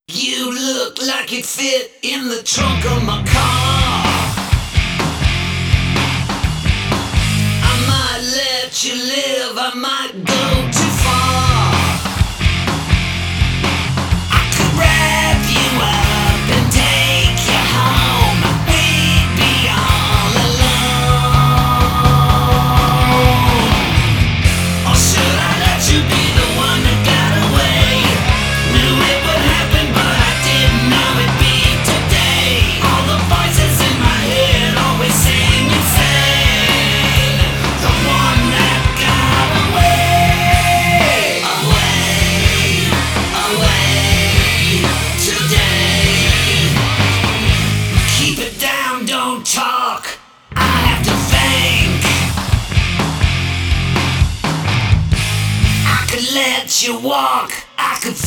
You look like it fit in the trunk of my car. I might let you live, I might go too far. I could wrap you up and take you home. We'd be all alone. Or should I let you be the one that got away? Knew it would happen, but I didn't know it'd be today. All the voices in my head always sing insane. The one that got away, away today. Keep it down, don't talk. I have to think. I could let you walk, I could